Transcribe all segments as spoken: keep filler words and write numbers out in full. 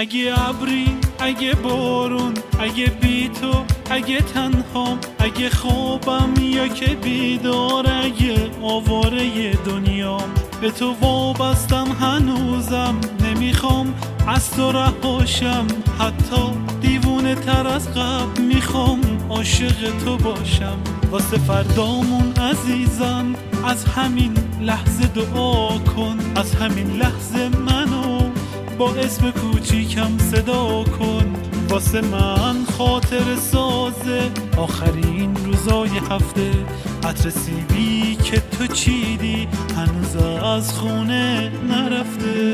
اگه ابری، اگه بارون، اگه بی تو، اگه تنهام، اگه خوابم یا که بیدار، اگه آواره دنیام، به تو وابستم هنوزم، نمیخوام از تو رهاشم، حتی دیوونه تر از قبل میخوام عاشق تو باشم. واسه فردامون عزیزم از همین لحظه دعا کن، از همین لحظه منو با اسم کوچیکم صدا کن. واسه من خاطر سازه آخرین روزای هفته، عطر سیبی که تو چیدی هنوز از خونه نرفته.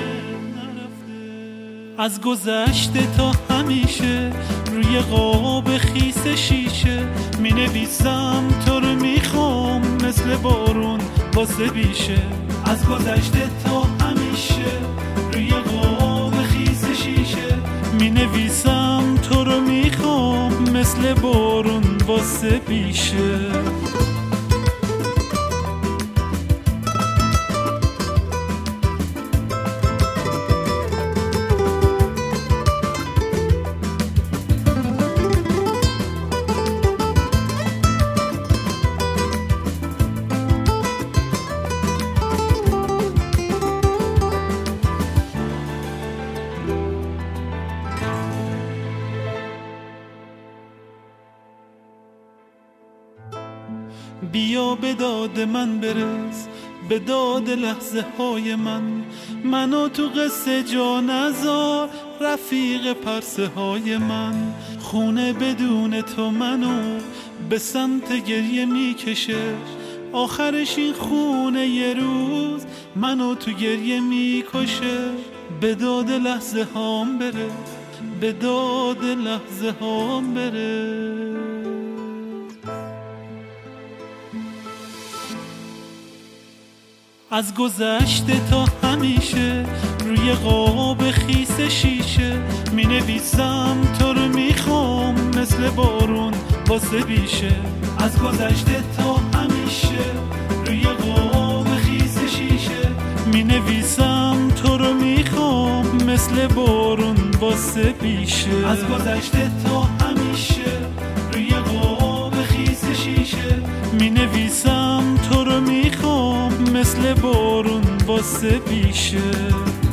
از گذشته تا همیشه روی قاب خیس شیشه می نویسم تو رو میخوام مثل بارون واسه بیشه. از گذشته تا همیشه روی قاب خیس شیشه می نویسم تو رو میخوام مثل بارون واسه بیشه. بیا به داد من برس، به داد لحظه های من، منو تو قصه جا نذار رفیق پرسه های من. خونه بدون تو منو به سمت گریه میکشه، آخرش این خونه یه روز منو تو گریه میکشه. به داد لحظه هام برس، به داد لحظه هام برس. از گذشته تا همیشه روی قاب خیس شیشه می نویسم تو رو میخوام مثل بارون واسه بیشه. از گذشته تا همیشه روی قاب خیس شیشه می نویسم تو رو میخوام مثل بارون واسه بیشه. از گذشته تا همیشه روی قاب خیس شیشه می نویسم تو رو میخوام مثل بارون واسه بیشه.